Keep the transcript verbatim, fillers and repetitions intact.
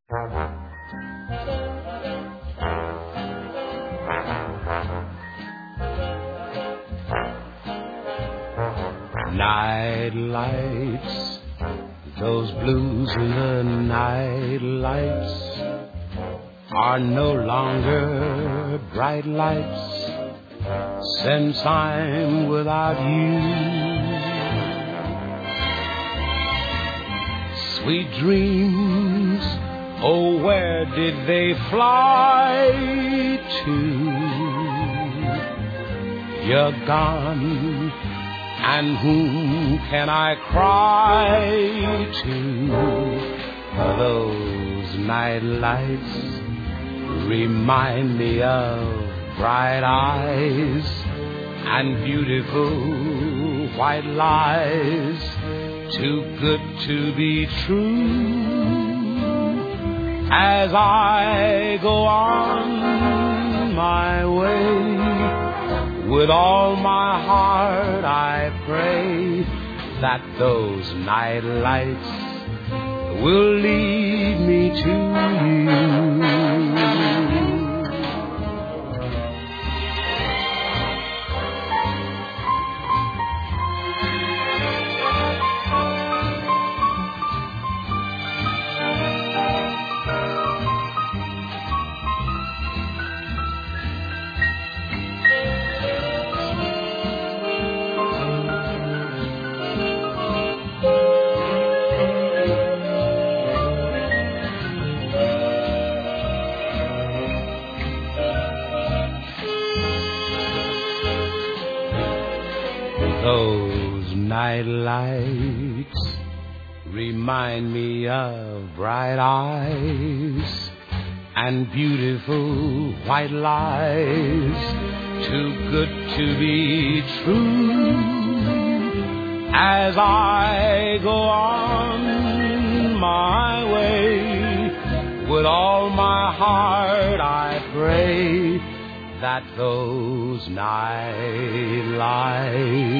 Night lights, those blues in the night lights are no longer bright lights since I'm without you. Sweet dreams, oh, where did they fly to? You're gone, and whom can I cry to? Those night lights remind me of bright eyes and beautiful white lies, too good to be true. As I go on my way, with all my heart I pray that those night lights will lead me to you. Those night lights remind me of bright eyes and beautiful white lies, too good to be true. As I go on my way, with all my heart I pray that those night lights